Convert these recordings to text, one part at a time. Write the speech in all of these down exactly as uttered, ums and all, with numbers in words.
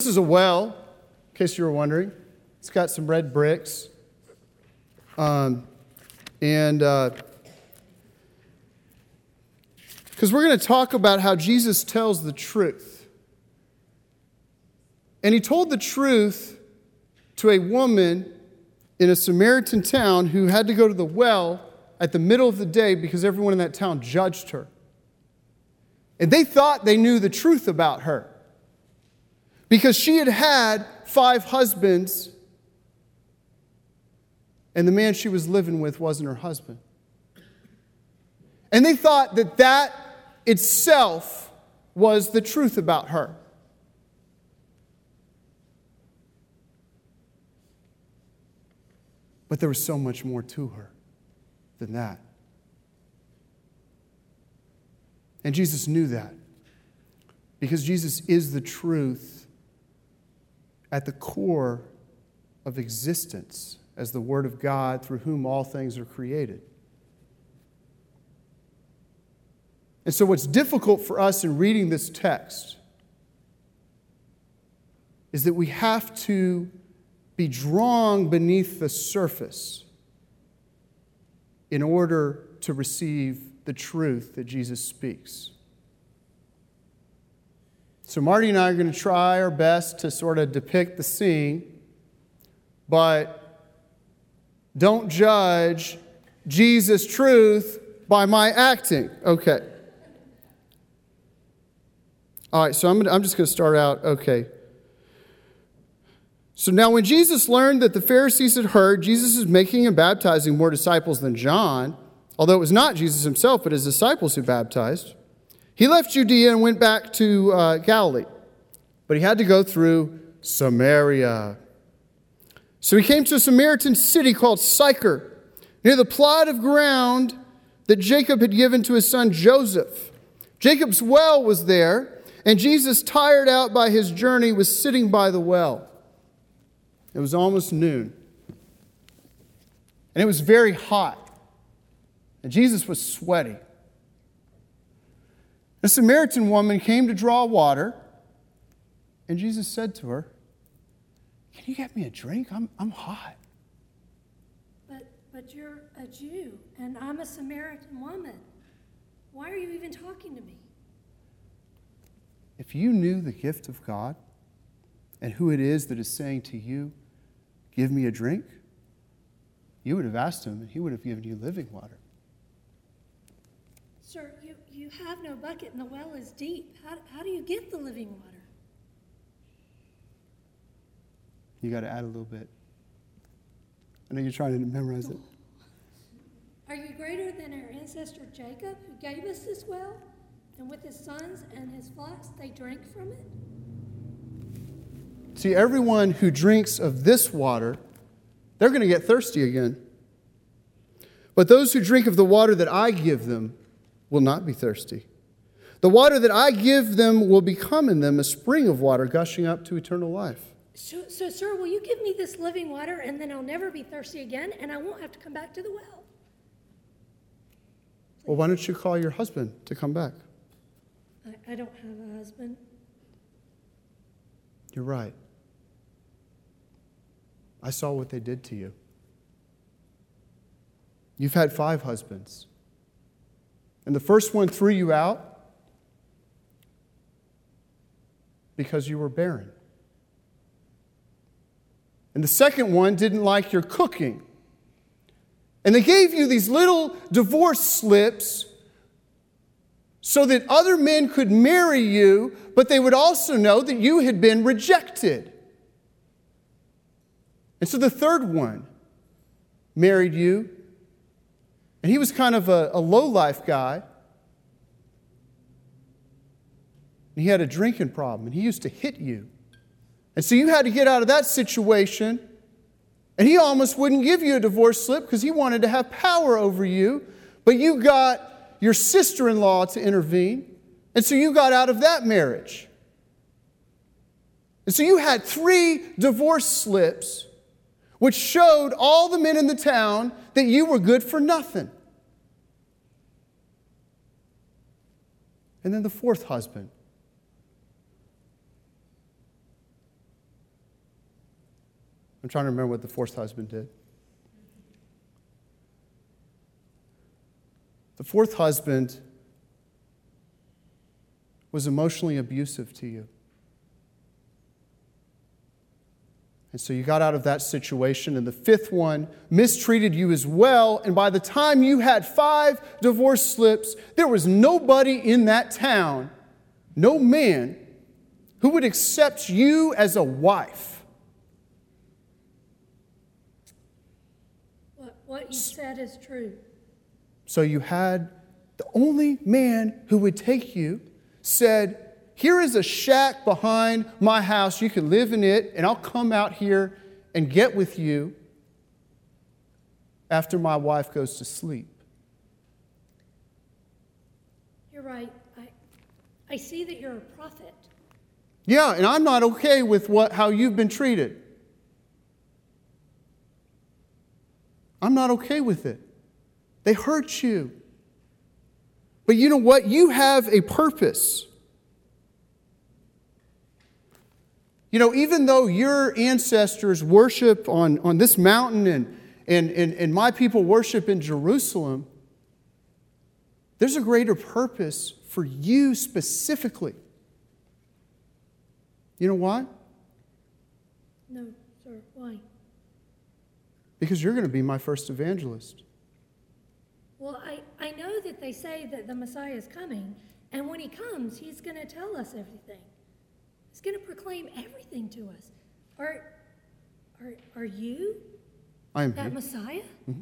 this is a well, in case you were wondering. It's got some red bricks. Um, and uh, because we're going to talk about how Jesus tells the truth. And he told the truth to a woman in a Samaritan town who had to go to the well at the middle of the day because everyone in that town judged her. And they thought they knew the truth about her because she had had five husbands and the man she was living with wasn't her husband. And they thought that that itself was the truth about her. But there was so much more to her than that. And Jesus knew that because Jesus is the truth at the core of existence as the Word of God through whom all things are created. And so what's difficult for us in reading this text is that we have to be drawn beneath the surface in order to receive the truth that Jesus speaks. So Marty and I are going to try our best to sort of depict the scene, but don't judge Jesus' truth by my acting. Okay. All right, so I'm, gonna, I'm just going to start out, okay. So now when Jesus learned that the Pharisees had heard Jesus is making and baptizing more disciples than John, although it was not Jesus himself, but his disciples who baptized, he left Judea and went back to uh, Galilee. But he had to go through Samaria. So he came to a Samaritan city called Sychar, near the plot of ground that Jacob had given to his son Joseph. Jacob's well was there, and Jesus, tired out by his journey, was sitting by the well. It was almost noon. And it was very hot. And Jesus was sweaty. A Samaritan woman came to draw water, and Jesus said to her, "Can you get me a drink? I'm, I'm hot." But, but you're a Jew, and I'm a Samaritan woman. Why are you even talking to me? If you knew the gift of God and who it is that is saying to you, "Give me a drink," you would have asked him, and he would have given you living water. Sir, you, you have no bucket, and the well is deep. How, how do you get the living water? You got to add a little bit. I know you're trying to memorize it. Are you greater than our ancestor Jacob, who gave us this well? And with his sons and his flocks, they drank from it? See, everyone who drinks of this water, they're going to get thirsty again. But those who drink of the water that I give them will not be thirsty. The water that I give them will become in them a spring of water gushing up to eternal life. So, so, sir, will you give me this living water, and then I'll never be thirsty again, and I won't have to come back to the well? Please. Well, why don't you call your husband to come back? I, I don't have a husband. You're right. I saw what they did to you. You've had five husbands. And the first one threw you out because you were barren. And the second one didn't like your cooking. And they gave you these little divorce slips so that other men could marry you, but they would also know that you had been rejected. And so the third one married you, and he was kind of a, a low-life guy. And he had a drinking problem, and he used to hit you. And so you had to get out of that situation, and he almost wouldn't give you a divorce slip because he wanted to have power over you, but you got your sister-in-law to intervene, and so you got out of that marriage. And so you had three divorce slips which showed all the men in the town that you were good for nothing. And then the fourth husband. I'm trying to remember what the fourth husband did. The fourth husband was emotionally abusive to you. And so you got out of that situation, and the fifth one mistreated you as well. And by the time you had five divorce slips, there was nobody in that town, no man, who would accept you as a wife. What, what you said is true. So you had the only man who would take you, said, here is a shack behind my house. You can live in it, and I'll come out here and get with you after my wife goes to sleep. You're right. I, I see that you're a prophet. Yeah, and I'm not okay with what how you've been treated. I'm not okay with it. They hurt you. But you know what? You have a purpose. You know, even though your ancestors worship on, on this mountain and, and, and, and my people worship in Jerusalem, there's a greater purpose for you specifically. You know why? No, sir. Why? Because you're going to be my first evangelist. Well, I, I know that they say that the Messiah is coming, and when he comes, he's going to tell us everything. He's going to proclaim everything to us. Are, are, are you I am that he. Messiah? Mm-hmm.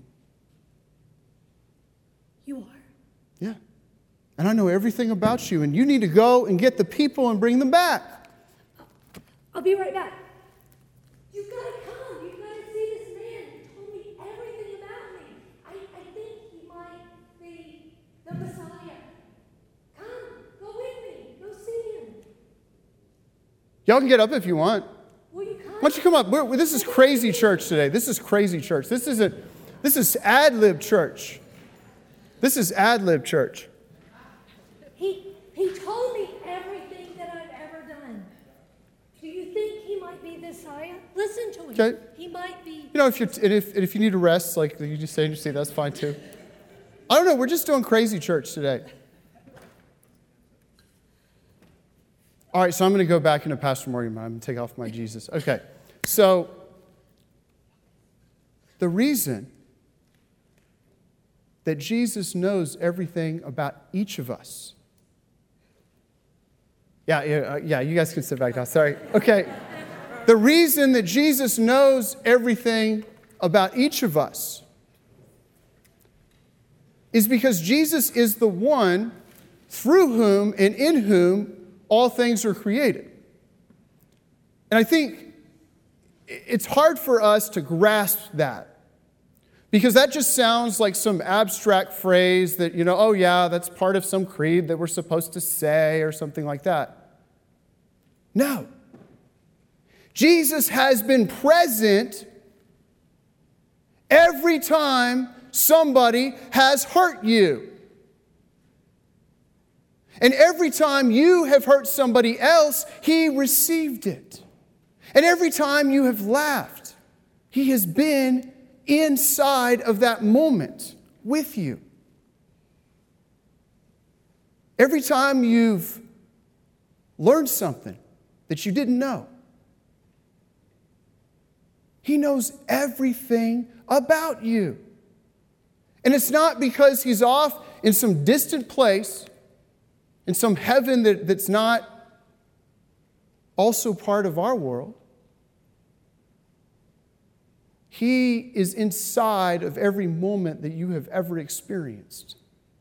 You are? Yeah. And I know everything about you, and you need to go and get the people and bring them back. I'll be right back. You've got to come. You've got to see this man who told me everything about me. I, I think he might be the Messiah. Come, go with me. Go see him. Y'all can get up if you want. Will you come? Why don't you come up? We're, this is crazy church today. This is crazy church. This isn't, this is ad-lib church. This is ad-lib church. He, he told me everything that I've ever done. Do you think he might be the Messiah? Listen to him. Okay. He might be. You know, if, you're, and if, and if you need to rest, like you just say in your seat, that's fine too. I don't know. We're just doing crazy church today. All right, so I'm going to go back into Pastor Morgan. I'm going to take off my Jesus. Okay, so the reason that Jesus knows everything about each of us. Yeah, yeah, uh, yeah, you guys can sit back now. Sorry. Okay. The reason that Jesus knows everything about each of us is because Jesus is the one through whom and in whom all things are created. And I think it's hard for us to grasp that because that just sounds like some abstract phrase that, you know, oh yeah, that's part of some creed that we're supposed to say or something like that. No. Jesus has been present every time somebody has hurt you. And every time you have hurt somebody else, he received it. And every time you have laughed, he has been inside of that moment with you. Every time you've learned something that you didn't know, he knows everything about you. And it's not because he's off in some distant place, in some heaven that, that's not also part of our world. He is inside of every moment that you have ever experienced.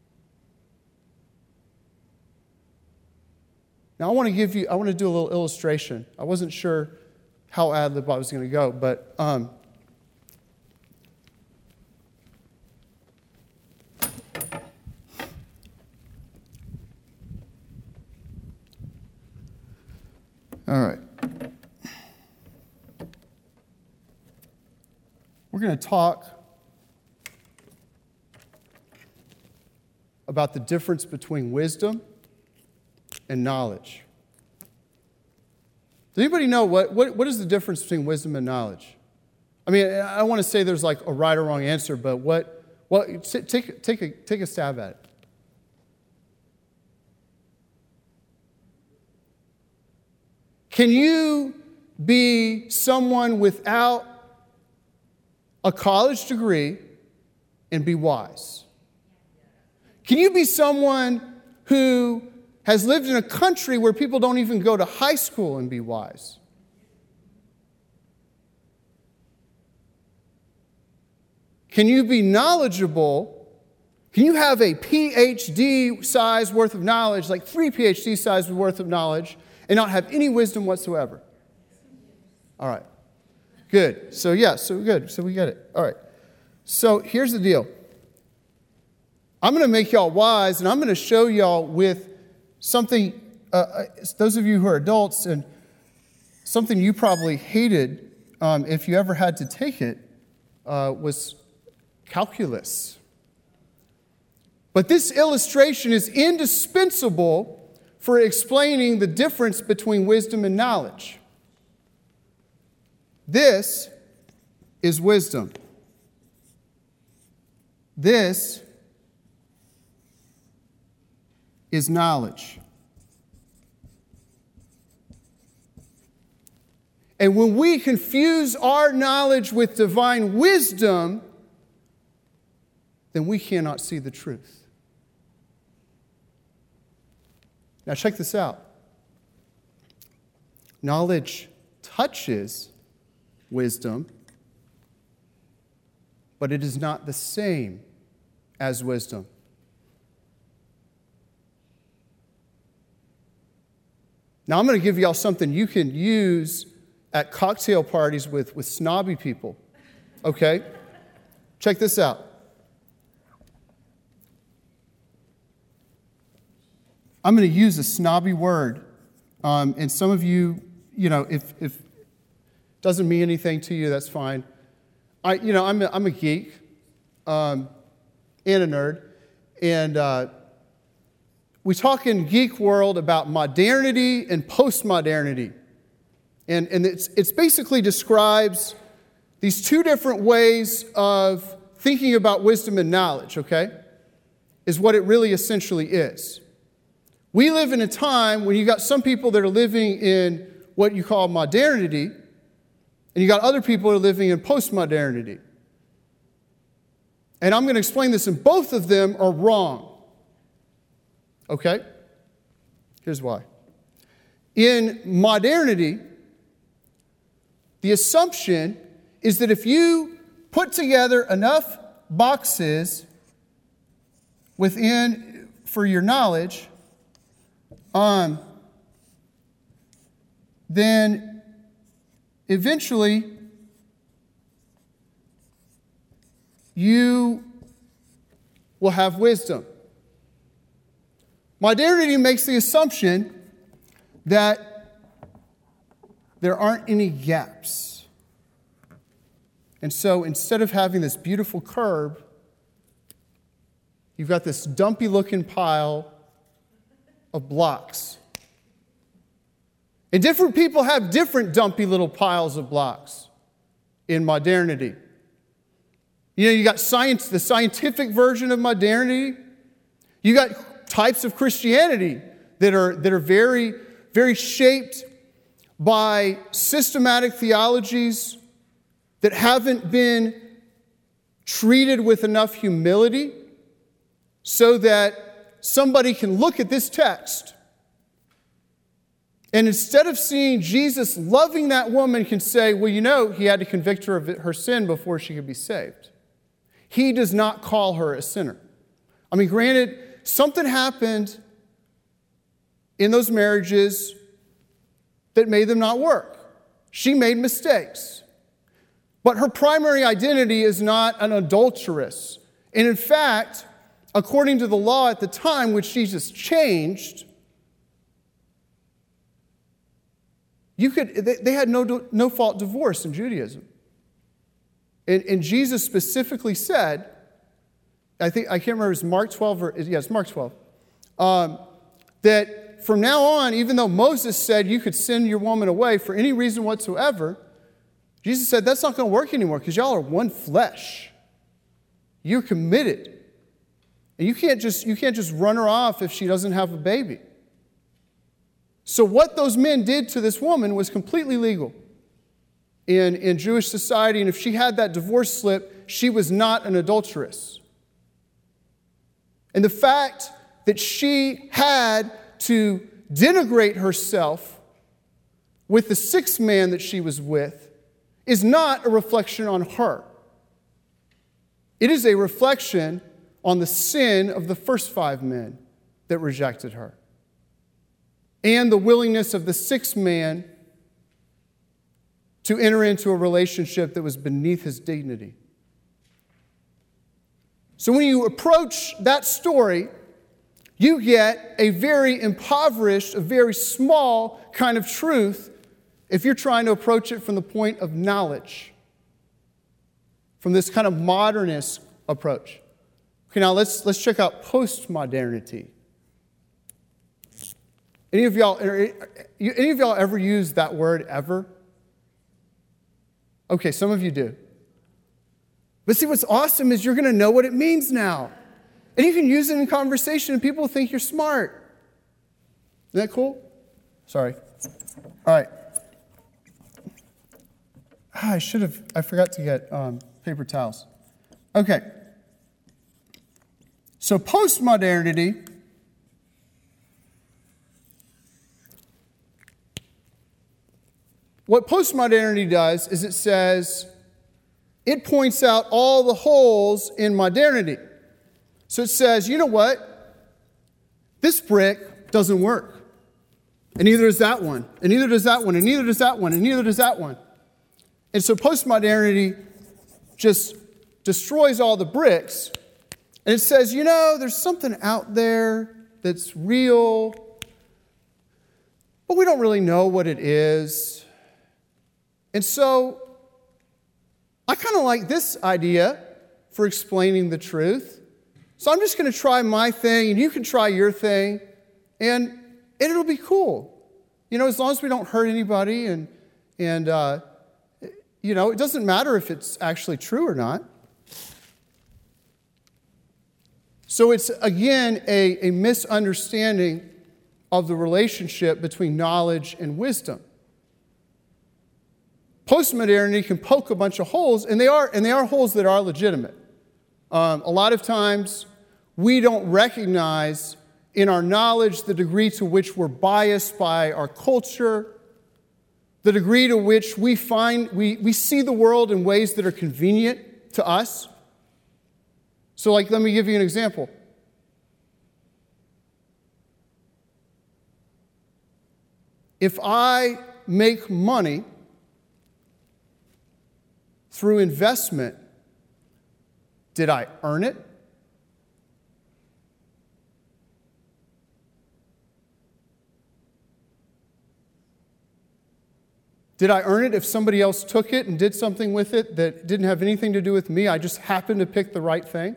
Now, I want to give you, I want to do a little illustration. I wasn't sure how ad-lib I was going to go, but um, all right. We're going to talk about the difference between wisdom and knowledge. Does anybody know what, what, what is the difference between wisdom and knowledge? I mean, I don't want to say there's like a right or wrong answer, but what, what take, take, a, take a stab at it. Can you be someone without a college degree and be wise? Can you be someone who has lived in a country where people don't even go to high school and be wise? Can you be knowledgeable? Can you have a P H D size worth of knowledge, like three P H D size worth of knowledge, and not have any wisdom whatsoever? All right. Good. So, yeah, so good. So we get it. All right. So here's the deal. I'm going to make y'all wise, and I'm going to show y'all with something, uh, those of you who are adults, and something you probably hated um, if you ever had to take it, uh, was calculus. But this illustration is indispensable for explaining the difference between wisdom and knowledge. This is wisdom. This is knowledge. And when we confuse our knowledge with divine wisdom, then we cannot see the truth. Now check this out. Knowledge touches wisdom, but it is not the same as wisdom. Now I'm going to give y'all something you can use at cocktail parties with, with snobby people. Okay? Check this out. I'm going to use a snobby word. Um, and some of you, you know, if if doesn't mean anything to you, that's fine. I, you know, I'm a, I'm a geek um, and a nerd. And uh, we talk in geek world about modernity and postmodernity. And, and it's, it's basically describes these two different ways of thinking about wisdom and knowledge, okay? Is what it really essentially is. We live in a time when you got some people that are living in what you call modernity, and you got other people that are living in postmodernity. And I'm going to explain this, and both of them are wrong. Okay? Here's why. In modernity, the assumption is that if you put together enough boxes within for your knowledge, um, then eventually you will have wisdom. Modernity makes the assumption that there aren't any gaps. And so instead of having this beautiful curb, you've got this dumpy looking pile of blocks. And different people have different dumpy little piles of blocks in modernity. You know, you got science, the scientific version of modernity. You got types of Christianity that are, that are very, very shaped by systematic theologies that haven't been treated with enough humility so that somebody can look at this text and instead of seeing Jesus loving that woman can say, well, you know, he had to convict her of her sin before she could be saved. He does not call her a sinner. I mean, granted, something happened in those marriages that made them not work. She made mistakes. But her primary identity is not an adulteress. And in fact, according to the law at the time, which Jesus changed, you could they, they had no, no fault divorce in Judaism. And, and Jesus specifically said, I think I can't remember if it's Mark twelve or yes, Mark twelve, um, that from now on, even though Moses said you could send your woman away for any reason whatsoever, Jesus said, that's not going to work anymore because y'all are one flesh. You're committed. And you can't just, you can't just run her off if she doesn't have a baby. So what those men did to this woman was completely legal in, in Jewish society. And if she had that divorce slip, she was not an adulteress. And the fact that she had to denigrate herself with the sixth man that she was with is not a reflection on her. It is a reflection on the sin of the first five men that rejected her, and the willingness of the sixth man to enter into a relationship that was beneath his dignity. So when you approach that story, you get a very impoverished, a very small kind of truth if you're trying to approach it from the point of knowledge, from this kind of modernist approach. Okay, now let's, let's check out postmodernity. Any of y'all, any of y'all ever use that word ever? Okay, some of you do. But see, what's awesome is you're going to know what it means now. And you can use it in conversation and people will think you're smart. Isn't that cool? Sorry. All right. Ah, I should have, I forgot to get um, paper towels. Okay. So postmodernity what postmodernity does is it says, it points out all the holes in modernity. So it says, you know what? This brick doesn't work. And neither does that one. And neither does that one. And neither does that one. And neither does that one. And so postmodernity just destroys all the bricks. And it says, you know, there's something out there that's real, but we don't really know what it is. And so I kind of like this idea for explaining the truth. So I'm just going to try my thing, and you can try your thing, and, and it'll be cool. You know, as long as we don't hurt anybody, and, and uh, you know, it doesn't matter if it's actually true or not. So it's, again, a, a misunderstanding of the relationship between knowledge and wisdom. Postmodernity can poke a bunch of holes, and they are, and they are holes that are legitimate. Um, a lot of times, we don't recognize in our knowledge the degree to which we're biased by our culture, the degree to which we find we, we see the world in ways that are convenient to us. So, like, let me give you an example. If I make money through investment, did I earn it? Did I earn it if somebody else took it and did something with it that didn't have anything to do with me? I just happened to pick the right thing?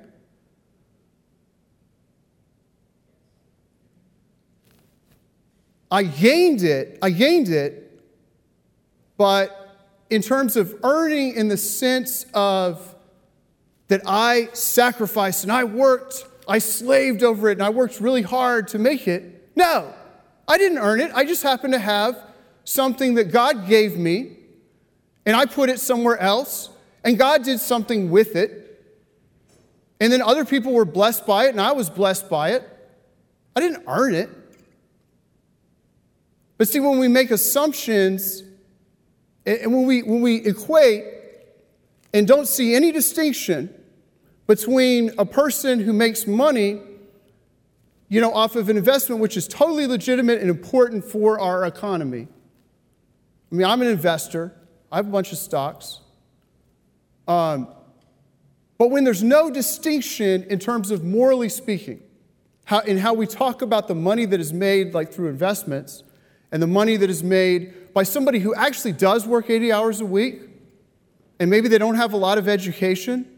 I gained it, I gained it, but in terms of earning in the sense of that I sacrificed and I worked, I slaved over it and I worked really hard to make it, no, I didn't earn it. I just happened to have something that God gave me, and I put it somewhere else, and God did something with it, and then other people were blessed by it, and I was blessed by it. I didn't earn it. But see, when we make assumptions, and when we, when we equate and don't see any distinction between a person who makes money, you know, off of an investment which is totally legitimate and important for our economy. I mean, I'm an investor. I have a bunch of stocks. Um, but when there's no distinction in terms of morally speaking, how, in how we talk about the money that is made like through investments and the money that is made by somebody who actually does work eighty hours a week, and maybe they don't have a lot of education,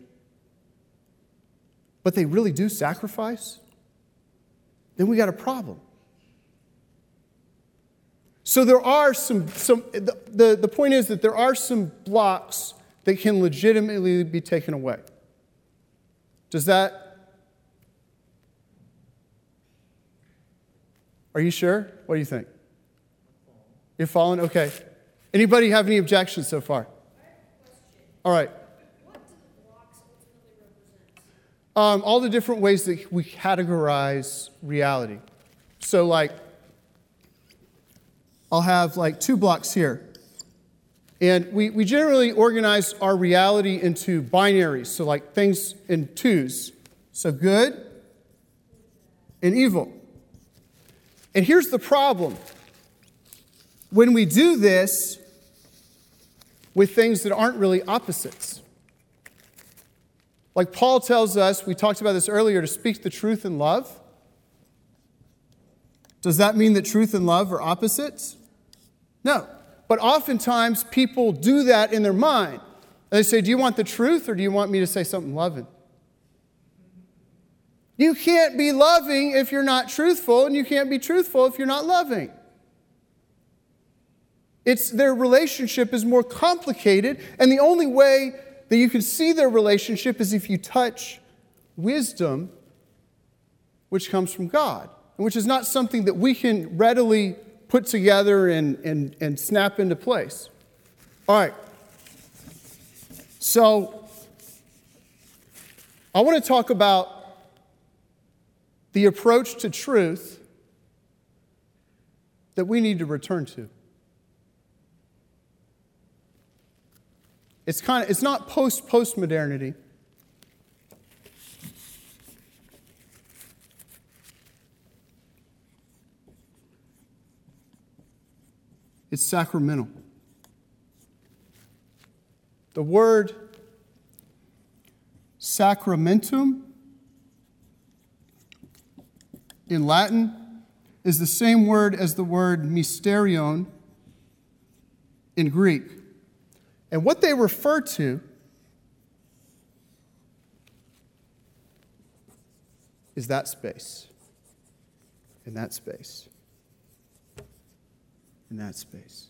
but they really do sacrifice, then we got a problem. So there are some, some the, the, the point is that there are some blocks that can legitimately be taken away. Does that? Are you sure? What do you think? You're following? Okay. Anybody have any objections so far? All right. What do the blocks ultimately represent? Um, all the different ways that we categorize reality. So like, I'll have like two blocks here. And we, we generally organize our reality into binaries, so like things in twos. So good and evil. And here's the problem. When we do this with things that aren't really opposites. Like Paul tells us, we talked about this earlier, to speak the truth in love. Does that mean that truth and love are opposites? No. But oftentimes people do that in their mind. They say, do you want the truth or do you want me to say something loving? You can't be loving if you're not truthful, and you can't be truthful if you're not loving. It's their relationship is more complicated, and the only way that you can see their relationship is if you touch wisdom, which comes from God, which is not something that we can readily put together and, and, and snap into place. All right. So I want to talk about the approach to truth that we need to return to. It's kind of it's not post postmodernity. It's sacramental. The word sacramentum in Latin is the same word as the word mysterion in Greek. And what they refer to is that space, in that space, in that space.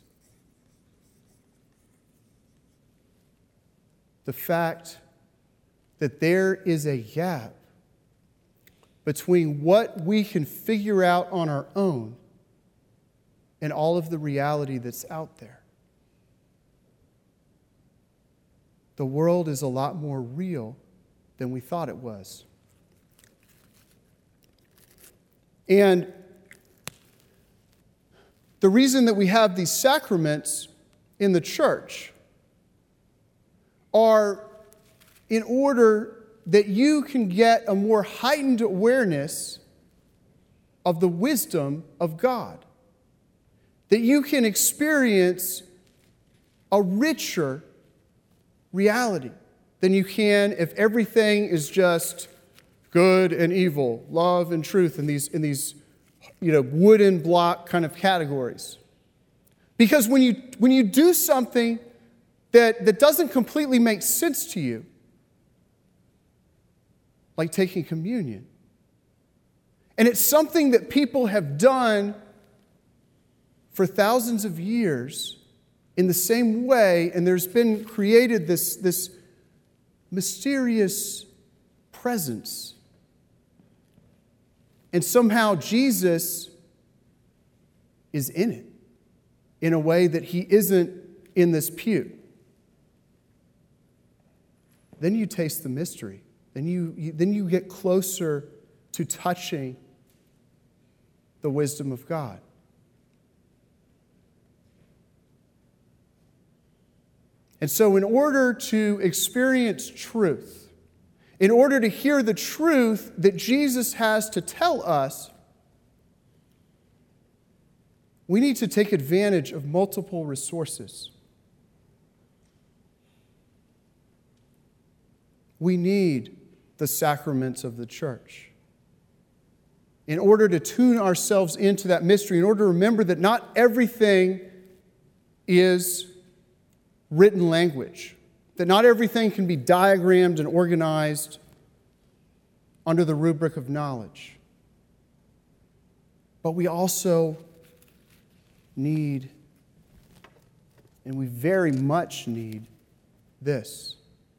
The fact that there is a gap between what we can figure out on our own and all of the reality that's out there. The world is a lot more real than we thought it was. And the reason that we have these sacraments in the church are in order that you can get a more heightened awareness of the wisdom of God. That you can experience a richer reality than you can if everything is just good and evil, love and truth in these, in these you know, wooden block kind of categories. Because when you, when you do something that, that doesn't completely make sense to you, like taking communion, and it's something that people have done for thousands of years in the same way, and there's been created this, this mysterious presence. And somehow Jesus is in it in a way that he isn't in this pew. Then you taste the mystery. Then you, you, then you get closer to touching the wisdom of God. And so in order to experience truth, in order to hear the truth that Jesus has to tell us, we need to take advantage of multiple resources. We need the sacraments of the church. In order to tune ourselves into that mystery, in order to remember that not everything is written language, that not everything can be diagrammed and organized under the rubric of knowledge. But we also need, and we very much need this.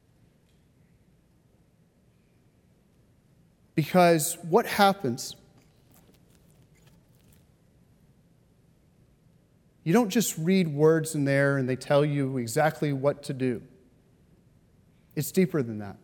Because what happens? You don't just read words in there and they tell you exactly what to do. It's deeper than that.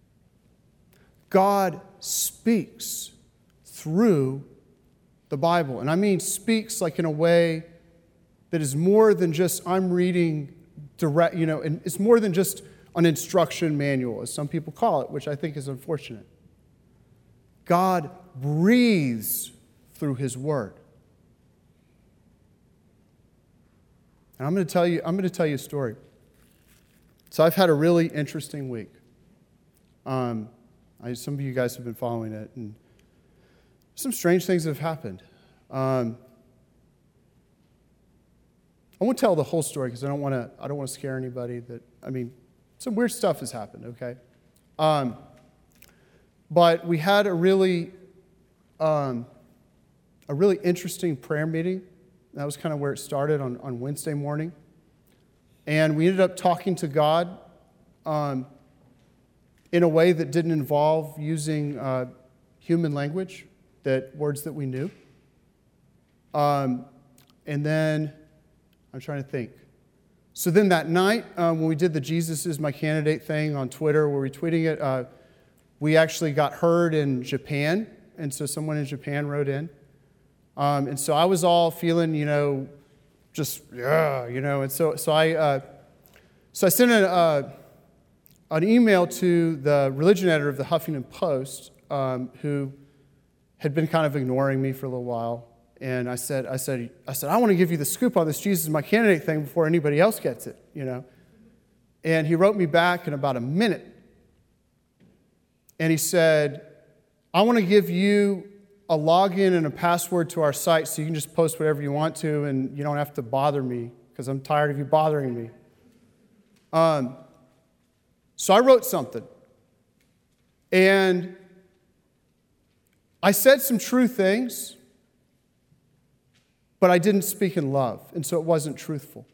God speaks through the Bible. And I mean speaks like in a way that is more than just I'm reading direct, you know, and it's more than just an instruction manual, as some people call it, which I think is unfortunate. God breathes through His Word. And I'm going to tell you, I'm going to tell you a story. So I've had a really interesting week. Um, I, some of you guys have been following it, and some strange things have happened. Um, I won't tell the whole story because I don't want to. I don't want to scare anybody. That I mean, some weird stuff has happened. Okay, um, but we had a really, um, a really interesting prayer meeting. That was kind of where it started on, on Wednesday morning. And we ended up talking to God um, in a way that didn't involve using uh, human language, that words that we knew. Um, and then, I'm trying to think. So then that night, um, when we did the Jesus is my candidate thing on Twitter, where we tweeting it, uh, we actually got heard in Japan. And so someone in Japan wrote in. Um, and so I was all feeling, you know, just, yeah, you know. And so so I uh, so I sent a, uh, an email to the religion editor of the Huffington Post, um, who had been kind of ignoring me for a little while. And I said, I said, I said, I want to give you the scoop on this Jesus is my candidate thing before anybody else gets it, you know. And he wrote me back in about a minute. And he said, I want to give you a login and a password to our site so you can just post whatever you want to and you don't have to bother me because I'm tired of you bothering me. Um, so I wrote something. And I said some true things, but I didn't speak in love, and so it wasn't truthful.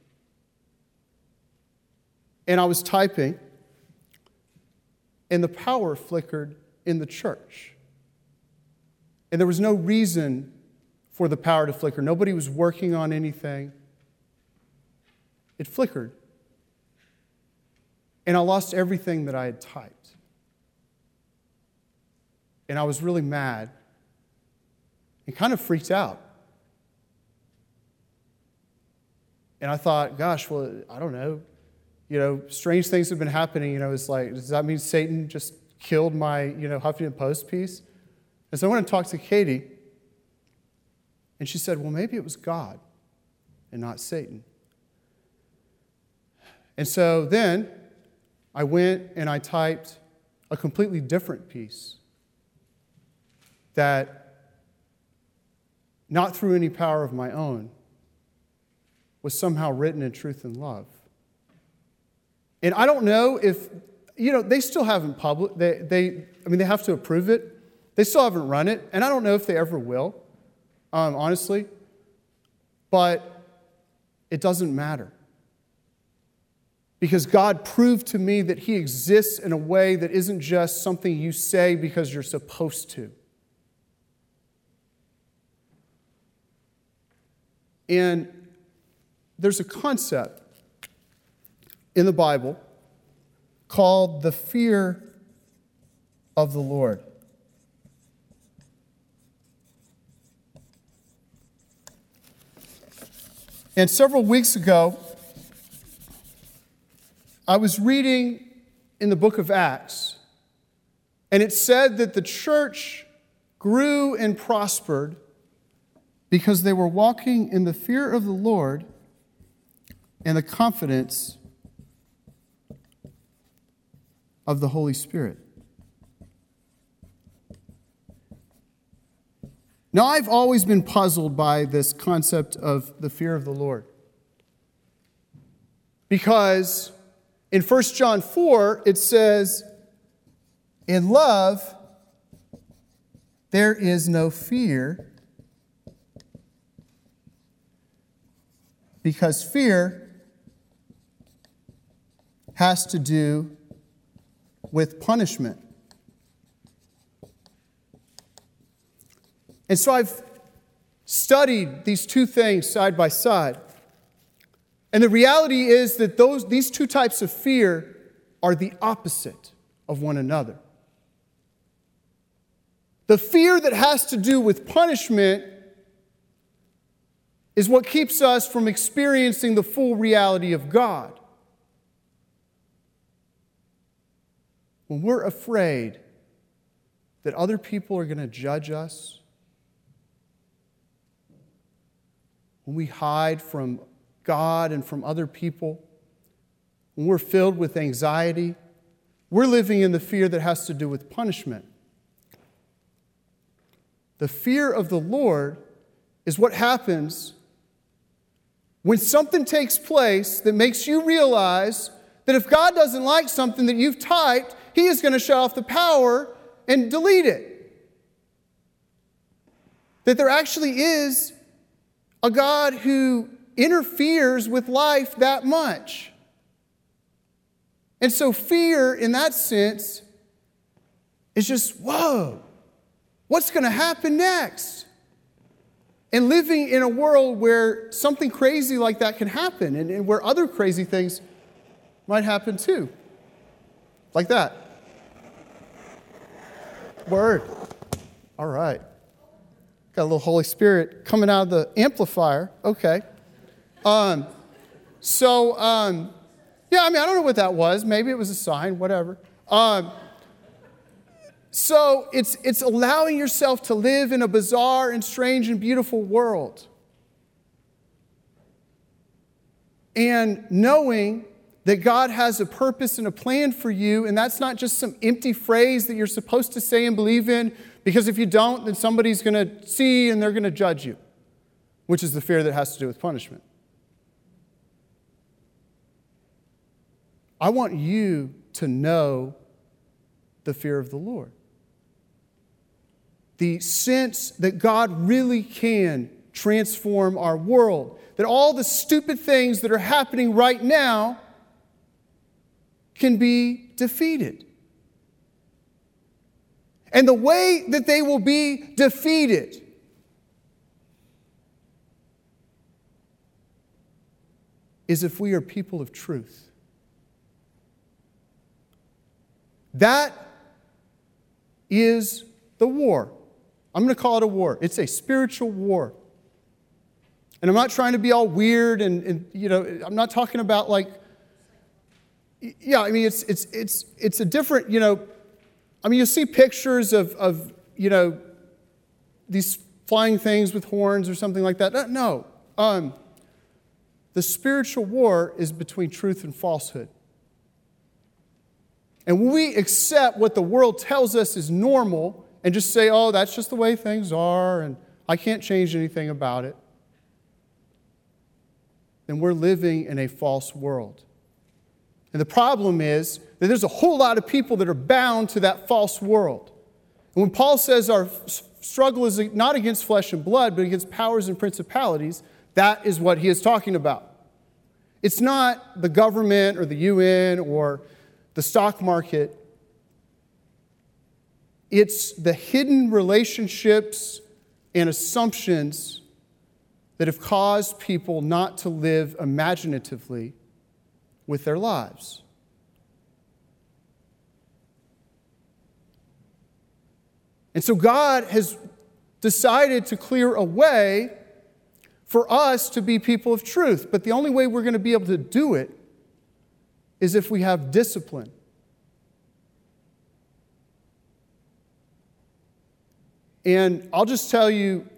And I was typing, and the power flickered in the church. And there was no reason for the power to flicker. Nobody was working on anything. It flickered. And I lost everything that I had typed. And I was really mad and kind of freaked out. And I thought, gosh, well, I don't know. You know, strange things have been happening. You know, it's like, does that mean Satan just killed my, you know, Huffington Post piece? And so I went and talked to Katie, and she said, well, maybe it was God and not Satan. And so then I went and I typed a completely different piece that, not through any power of my own, was somehow written in truth and love. And I don't know if, you know, they still haven't published, they, they, I mean, they have to approve it. They still haven't run it, and I don't know if they ever will, um, honestly. But it doesn't matter. Because God proved to me that He exists in a way that isn't just something you say because you're supposed to. And there's a concept in the Bible called the fear of the Lord. And several weeks ago, I was reading in the book of Acts, and it said that the church grew and prospered because they were walking in the fear of the Lord and the confidence of the Holy Spirit. Now, I've always been puzzled by this concept of the fear of the Lord. Because in First John four, it says, in love, there is no fear, Because fear has to do with punishment. And so I've studied these two things side by side. And the reality is that those, these two types of fear are the opposite of one another. The fear that has to do with punishment is what keeps us from experiencing the full reality of God. When we're afraid that other people are going to judge us, when we hide from God and from other people, when we're filled with anxiety, we're living in the fear that has to do with punishment. The fear of the Lord is what happens when something takes place that makes you realize that if God doesn't like something that you've typed, He is going to shut off the power and delete it. That there actually is a God who interferes with life that much. And so fear, in that sense, is just, whoa, what's going to happen next? And living in a world where something crazy like that can happen, and, and where other crazy things might happen too. Like that. Word. All right. Got a little Holy Spirit coming out of the amplifier. Okay. Um, so, um, yeah, I mean, I don't know what that was. Maybe it was a sign, whatever. Um, so it's it's allowing yourself to live in a bizarre and strange and beautiful world. And knowing that God has a purpose and a plan for you, and that's not just some empty phrase that you're supposed to say and believe in, because if you don't, then somebody's going to see and they're going to judge you, which is the fear that has to do with punishment. I want you to know the fear of the Lord. The sense that God really can transform our world. That all the stupid things that are happening right now can be defeated. And the way that they will be defeated is if we are people of truth. That is the war. I'm going to call it a war. It's a spiritual war. And I'm not trying to be all weird and, and you know, I'm not talking about like, yeah, I mean, it's it's it's it's a different, you know, I mean, you see pictures of, of you know, these flying things with horns or something like that. No. Um, the spiritual war is between truth and falsehood. And when we accept what the world tells us is normal and just say, oh, that's just the way things are and I can't change anything about it, then we're living in a false world. And the problem is that there's a whole lot of people that are bound to that false world. And when Paul says our struggle is not against flesh and blood, but against powers and principalities, that is what he is talking about. It's not the government or the U N or the stock market. It's the hidden relationships and assumptions that have caused people not to live imaginatively with their lives. And so God has decided to clear a way for us to be people of truth. But the only way we're going to be able to do it is if we have discipline. And I'll just tell you,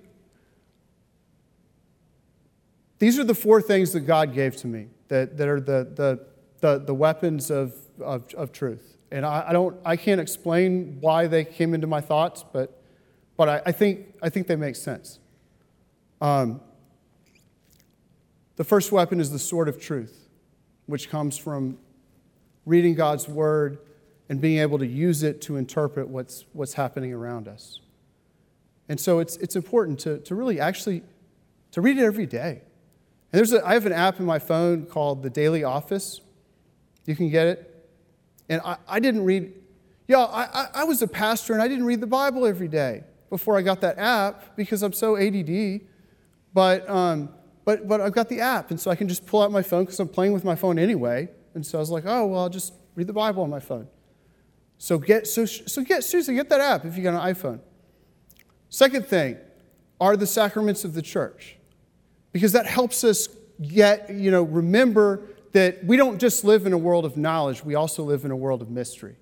these are the four things that God gave to me that, that are the, the, the, the weapons of, of, of truth. And I, I don't I can't explain why they came into my thoughts, but but I, I think I think they make sense. Um, the first weapon is the sword of truth, which comes from reading God's word and being able to use it to interpret what's what's happening around us. And so it's it's important to, to really actually to read it every day. And there's a, I have an app in my phone called the Daily Office. You can get it. And I, I didn't read, yeah, I, I, I was a pastor and I didn't read the Bible every day before I got that app because I'm so A D D. But, um, but, but I've got the app, and so I can just pull out my phone because I'm playing with my phone anyway. And so I was like, oh, well, I'll just read the Bible on my phone. So get, so, so get, seriously, get that app if you got an iPhone. Second thing are the sacraments of the church. Because that helps us get, you know, remember that we don't just live in a world of knowledge, we also live in a world of mystery.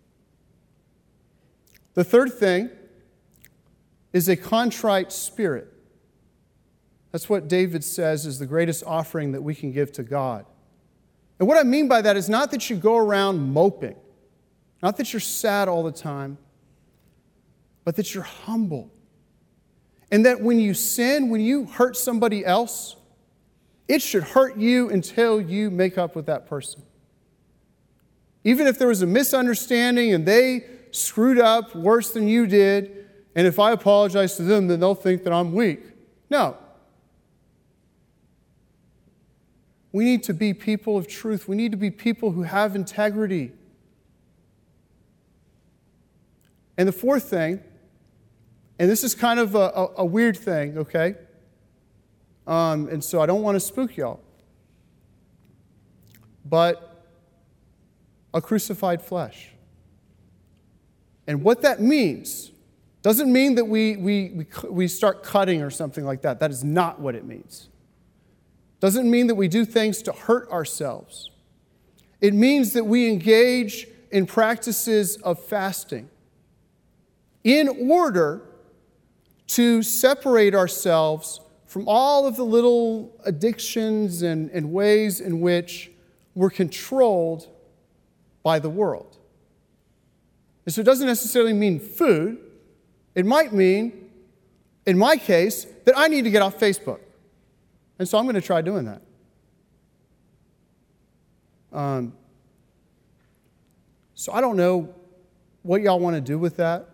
The third thing is a contrite spirit. That's what David says is the greatest offering that we can give to God. And what I mean by that is not that you go around moping, not that you're sad all the time, but that you're humble. And that when you sin, when you hurt somebody else, it should hurt you until you make up with that person. Even if there was a misunderstanding and they screwed up worse than you did, and if I apologize to them, then they'll think that I'm weak. No. We need to be people of truth. We need to be people who have integrity. And the fourth thing, and this is kind of a, a, a weird thing, okay? Um, and so I don't want to spook y'all. But a crucified flesh. And what that means doesn't mean that we, we, we, we start cutting or something like that. That is not what it means. Doesn't mean that we do things to hurt ourselves. It means that we engage in practices of fasting in order to separate ourselves from all of the little addictions and, and ways in which we're controlled by the world. And so it doesn't necessarily mean food. It might mean, in my case, that I need to get off Facebook. And so I'm going to try doing that. Um, so I don't know what y'all want to do with that.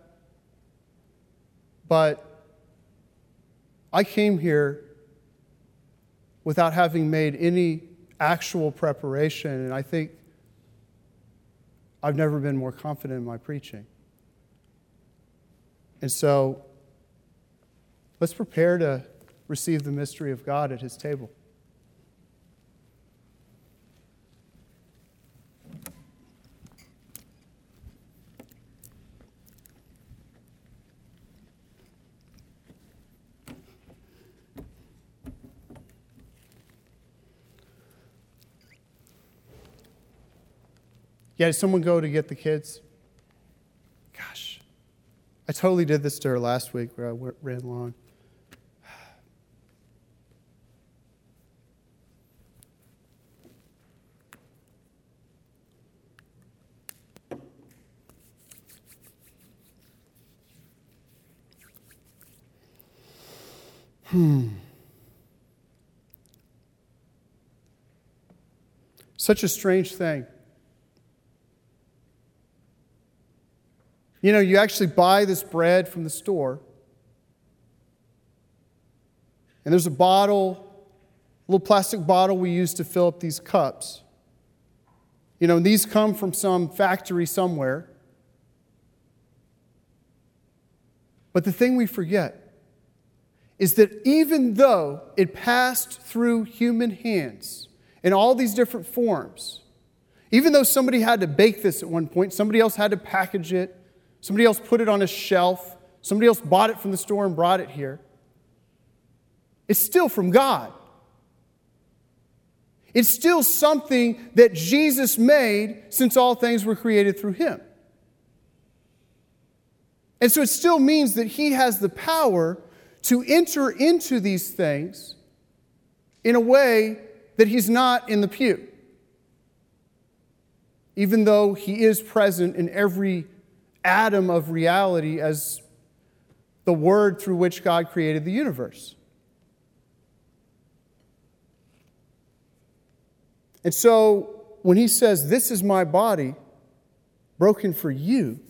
But I came here without having made any actual preparation, and I think I've never been more confident in my preaching. And so let's prepare to receive the mystery of God at His table. Yeah, did someone go to get the kids? Gosh, I totally did this to her last week where I ran long. Hmm. Such a strange thing. You know, you actually buy this bread from the store, and there's a bottle, a little plastic bottle we use to fill up these cups. You know, and these come from some factory somewhere. But the thing we forget is that even though it passed through human hands in all these different forms, even though somebody had to bake this at one point, somebody else had to package it, somebody else put it on a shelf, somebody else bought it from the store and brought it here, it's still from God. It's still something that Jesus made since all things were created through Him. And so it still means that He has the power to enter into these things in a way that He's not in the pew, even though He is present in every atom of reality as the Word through which God created the universe. And so when He says, "This is my body broken for you,"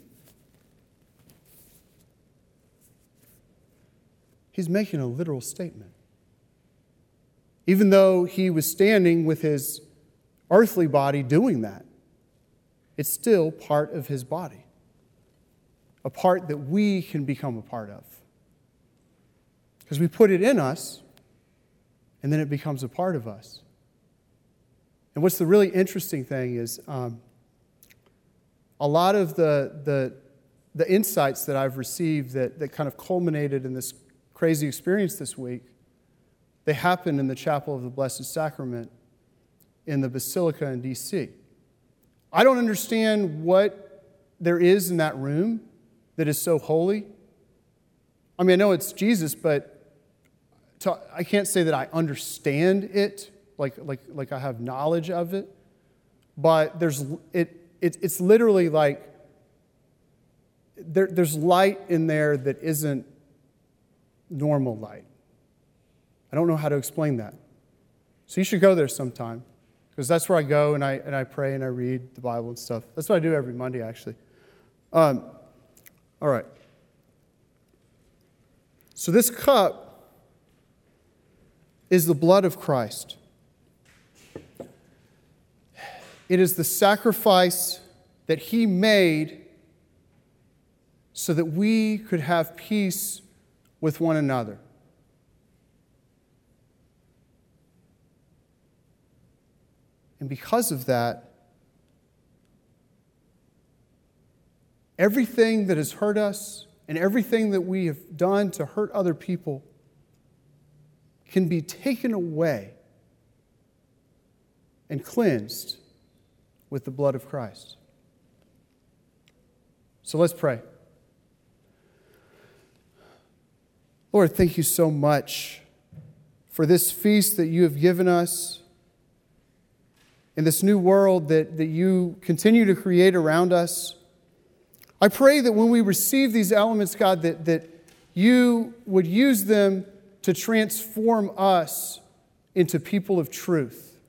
He's making a literal statement. even though he was standing with his earthly body doing that. It's still part of his body, a part that we can become a part of. Because we put it in us, and then it becomes a part of us. And what's the really interesting thing is um, a lot of the, the, the insights that I've received that, that kind of culminated in this crazy experience this week, they happened in the Chapel of the Blessed Sacrament in the Basilica in D C I don't understand what there is in that room that is so holy. I mean, I know it's Jesus, but to, I can't say that I understand it, like, like, like I have knowledge of it. But there's it, it it's literally like there, there's light in there that isn't normal light. I don't know how to explain that. So you should go there sometime, because that's where I go and I and I pray and I read the Bible and stuff. That's what I do every Monday, actually. Um, all right. So this cup is the blood of Christ. It is the sacrifice that he made so that we could have peace with one another. And because of that, everything that has hurt us and everything that we have done to hurt other people can be taken away and cleansed with the blood of Christ. So let's pray. Lord, thank you so much for this feast that you have given us, in this new world that, that you continue to create around us. I pray that when we receive these elements, God, that, that you would use them to transform us into people of truth.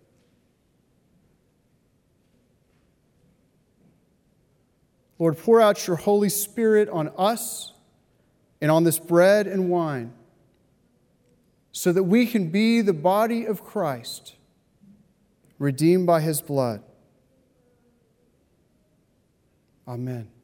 Lord, pour out your Holy Spirit on us and on this bread and wine so that we can be the body of Christ, redeemed by his blood. Amen.